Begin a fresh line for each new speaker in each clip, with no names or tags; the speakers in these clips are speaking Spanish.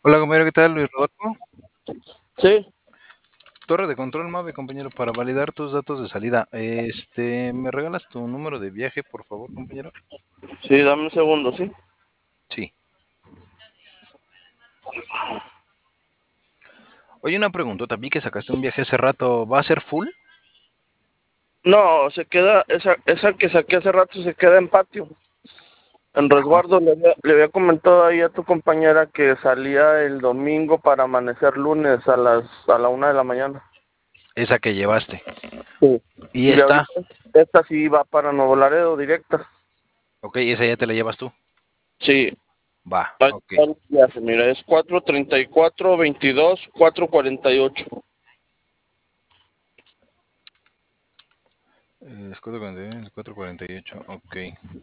Hola, compañero, ¿qué tal? Luis Rodolfo.
Sí,
Torre de control MAVE, compañero, para validar tus datos de salida. ¿Me regalas tu número de viaje, por favor, compañero?
sí, dame un segundo, ¿sí?
Sí. Oye, una preguntota, vi que sacaste un viaje hace rato, ¿va a ser full?
No, se queda, esa que saqué hace rato se queda en patio, en
Ajá.
resguardo. Le había comentado ahí a tu compañera que salía el domingo para amanecer lunes a la 1 de la mañana.
Esa que llevaste.
Sí.
¿Y
Y
esta?
ahorita, esta sí va para Nuevo Laredo, directa.
Ok, esa ya te la llevas tú.
Sí,
Va,
ahí
ok.
está el viaje, mira, es 434-22-448.
Es 448, 448, ok.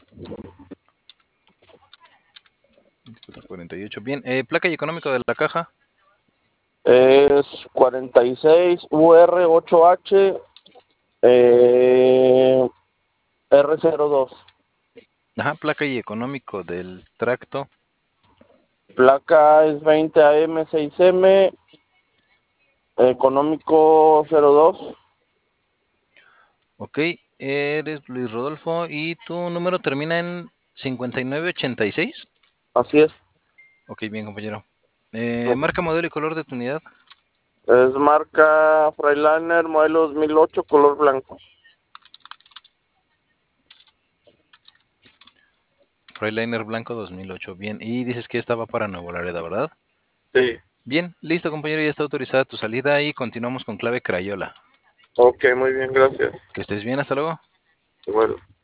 448, bien. Placa y económico de la caja.
Es 46 UR8H R02.
Ajá, placa y económico del tracto.
Placa es 20 AM 6M, económico 02.
Ok, eres Luis Rodolfo y tu número termina en 5986.
Así es.
Ok, bien, compañero. Marca, modelo y color de tu unidad.
Es marca Freightliner, modelo 2008, color blanco.
Freightliner blanco 2008. Bien, y dices que estaba para Nuevo Laredo, ¿verdad?
Sí.
Bien, listo, compañero, ya está autorizada tu salida y continuamos con clave Crayola.
Ok, muy bien, gracias.
Que estés bien, hasta luego.
Bueno.